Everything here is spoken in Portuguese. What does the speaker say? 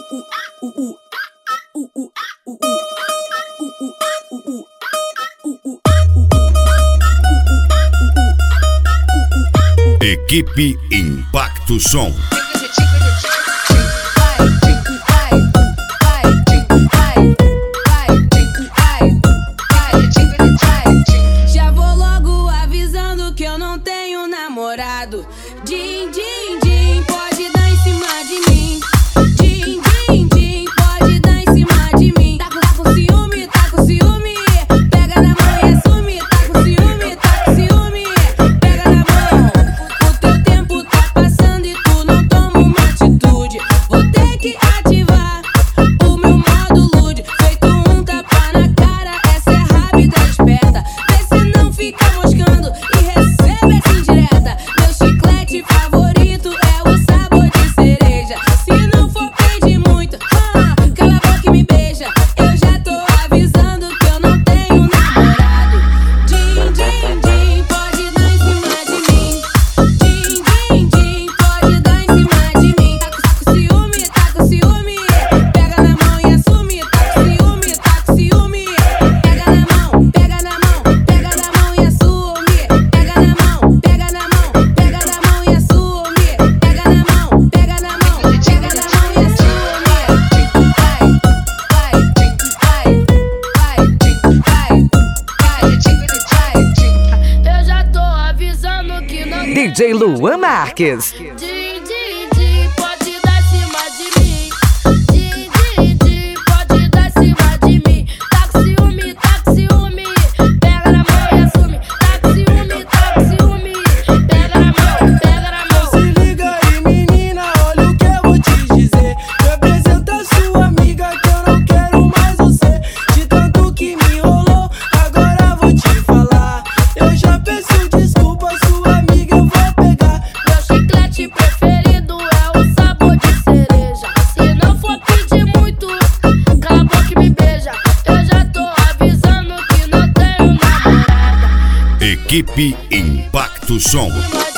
Equipe Impacto Som. Já vou logo avisando que eu não tenho namorado. Din, din, din, pode dar em cima de mim. Din, din, din, pode dar em cima de mim. Tá com ciúme, tá com ciúme. Pega na mão e assume. Tá com ciúme, tá com ciúme. Pega na mão. O teu tempo tá passando e tu não toma uma atitude. Vou ter que ativar o meu modo lude. Feito um tapa na cara, essa é rápida e esperta. Vê se não fica moscando e recebe essa indireta. Meu chiclete favorito é o sabor de cereja. Se não for pedir muito, cala a boca e me beija. Eu já tô avisando que eu não tenho namorado. Din, din, din, pode dar em cima de mim. Din, din, din, pode dar em cima de mim. Tá com ciúme, tá com ciúme. Pega na mão e assume. Tá com ciúme, tá com ciúme. Pega na mão, pega na mão, pega na mão e assume. Pega na mão, pega na mão, pega na mão e assume. Pega na mão, pega na mão, pega na mão e assume. Eu já tô avisando que não tem. DJ Luan Marques. Din, din, din, pode dar em cima de mim. Din, din, din, pode dar em cima de mim. Tá com ciúme, tá com ciúme. Pega na mão e assume. Tá com ciúme, tá com ciúme. Pega na mão, pega na mão. Se liga aí, menina, olha o que eu vou te dizer. Representa sua amiga que eu não quero mais você. De tanto que me enrolou, agora vou te falar. Eu já peço desculpa, sua amiga eu vou pegar. Meu chiclete preferido é o sabor de cereja. Se não for pedir muito, cala a boca e me beija. Eu já tô avisando que não tenho namorada. Equipe Impacto Som.